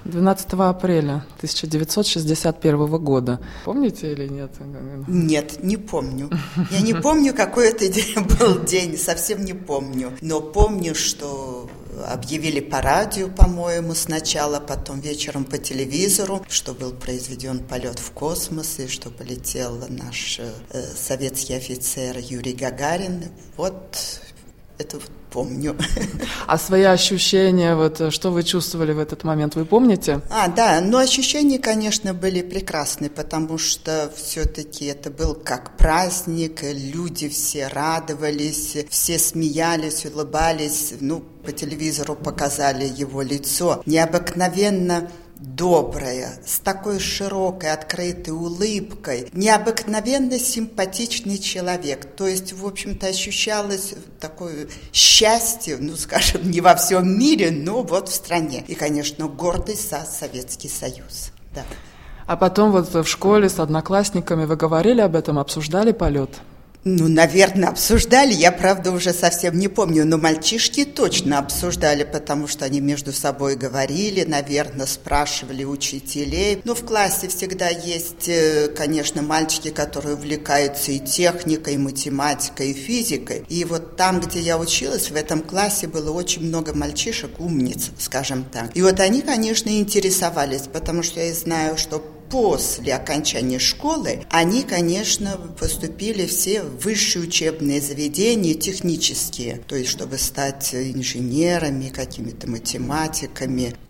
12 апреля 1961 года. Помните или нет? Нет, не помню. Я не помню, какой это был день, совсем не помню. Но помню, что объявили по радио, по-моему, сначала, потом вечером по телевизору, что был произведен полет в космос, и что полетел наш советский офицер Юрий Гагарин. Вот это помню. А свои ощущения, что вы чувствовали в этот момент, вы помните? Да, ощущения, конечно, были прекрасные, потому что все-таки это был как праздник, люди все радовались, все смеялись, улыбались, по телевизору показали его лицо, необыкновенно добрая, с такой широкой, открытой улыбкой, необыкновенно симпатичный человек. То есть, в общем-то, ощущалось такое счастье, скажем, не во всем мире, но вот в стране. И, конечно, гордость за Советский Союз. Да. А потом в школе с одноклассниками вы говорили об этом, обсуждали полет? Наверное, обсуждали. Я, правда, уже совсем не помню, но мальчишки точно обсуждали, потому что они между собой говорили, наверное, спрашивали учителей. В классе всегда есть, конечно, мальчики, которые увлекаются и техникой, и математикой, и физикой. И вот там, где я училась, в этом классе было очень много мальчишек, умниц, скажем так. И вот они, конечно, интересовались, потому что я знаю, что после окончания школы они, конечно, поступили все в высшие учебные заведения технические, то есть чтобы стать инженерами, какими-то математиками.